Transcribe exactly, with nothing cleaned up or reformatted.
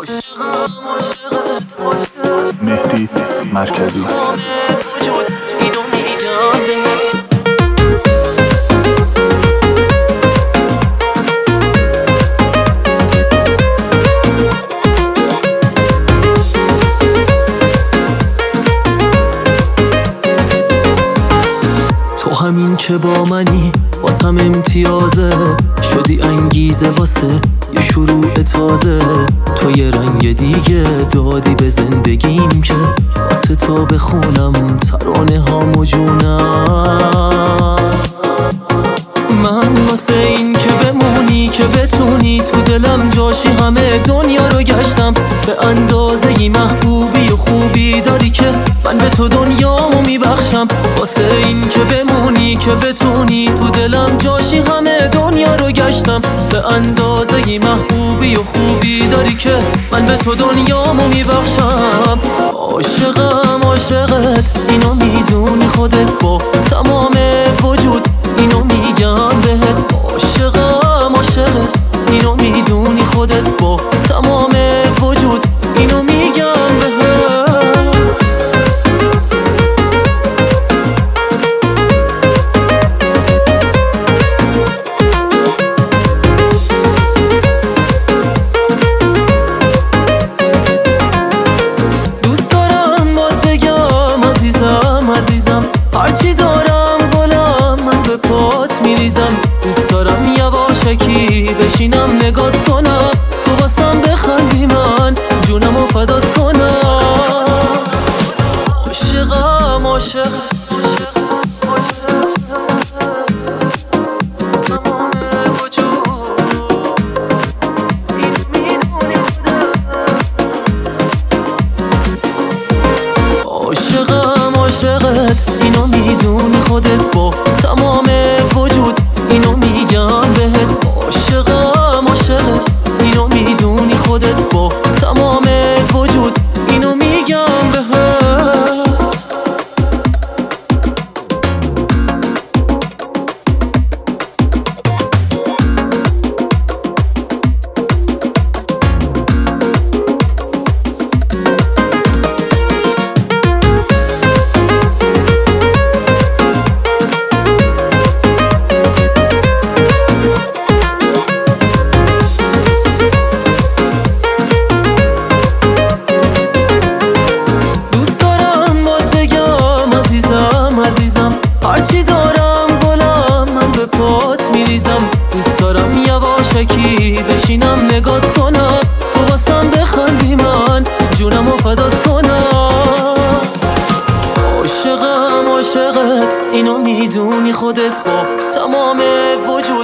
عاشقم عاشقت مهدی مرکزی وجود اینو میگم بهت. تو همین که با منی واسم امتیازه، شدی انگیزه واسه یه شروع تازه. تو یه رنگ دیگه دادی به زندگیم که واسه تو بخونم ترانه هامو جونم. من واسه این که بمونی که بتونی تو دلم جاشی، همه دنیا رو گشتم به اندازه ی محبوبی و خوبی داری که من به تو دنیامو میبخشم. واسه این که بمونی که بتونی تو دلم جاشی، همه دنیا رو گشتم به اندازه ی محبوبی و خوبی داری که من به تو دنیامو میبخشم. عاشقم عاشقت اینو میدونی خودت با تمام وجود اینو میگم بهت. عاشقم عاشقت اینو میدونی خودت با تمام وجود اینو میگم بهت. دوست دارم باز بگم عزیزم عزیزم، هرچی دارم گلم من به پات میریزم. دوست دارم یواشکی بشینم نگات کنم، تو واسم بخندی من جونمو فدات کنم. عاشقم عاشقت تمام وجود این میدونی خودت. عاشقم عاشقت اینو میدونی خودت با تمام وجود اینو میگم بهت. عاشقم عاشقت اینو میدونی خودت با تمام وجود اینو میگم بهت. هرچی دارم گلم من به پات میریزم. دوست دارم یواشکی بشینم نگات کنم، تو واسم بخندی من جونمو فدات کنم. عاشقم عاشقت اینو میدونی خودت با تمام وجود